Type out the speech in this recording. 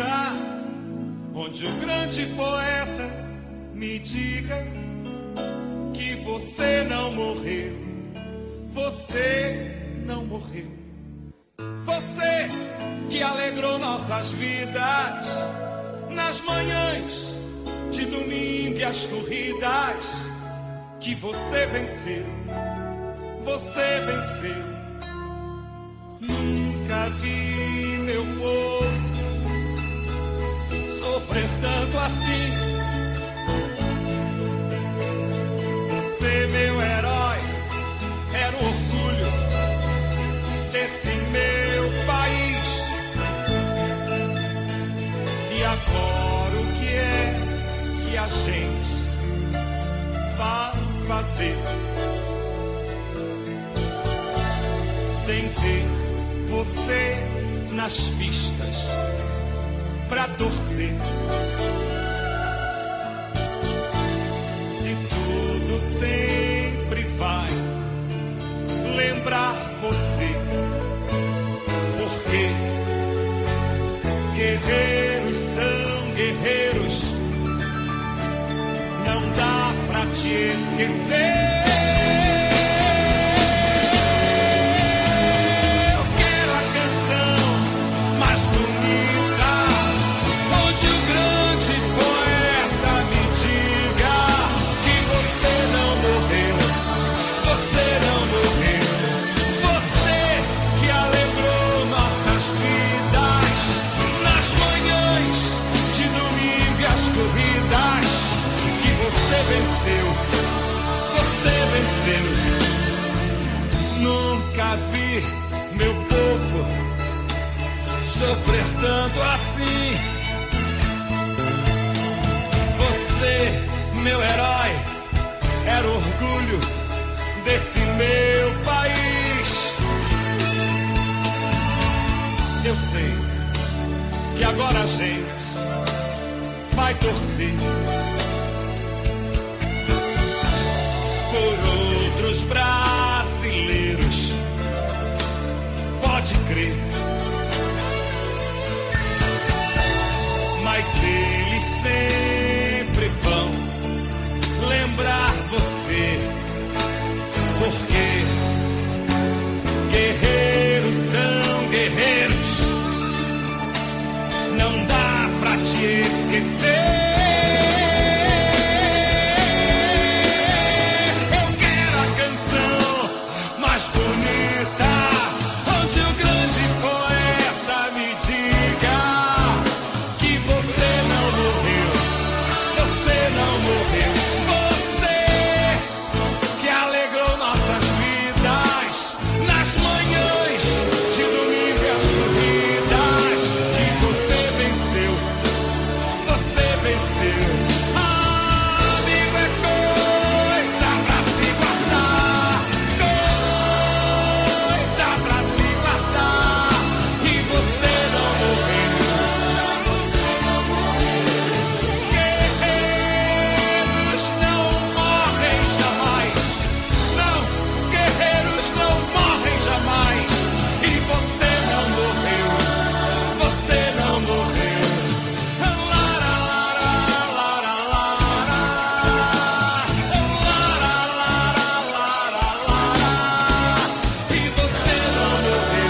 lugar onde o grande poeta me diga que você não morreu, você não morreu. Você que alegrou nossas vidas nas manhãs de domingo e as corridas, que você venceu, você venceu. Nunca vi meu povo sofrer tanto assim. Você, meu herói, era o orgulho desse meu país. E agora o que é que a gente vai fazer sem ter você nas pistas pra torcer? Se tudo sempre vai lembrar você, porque guerreiros são guerreiros, não dá pra te esquecer. Venceu, você venceu. Nunca vi meu povo sofrer tanto assim. Você, meu herói, era o orgulho desse meu país. Eu sei que agora a gente vai torcer por outros brasileiros, pode crer, mas eles sempre vão lembrar você, porque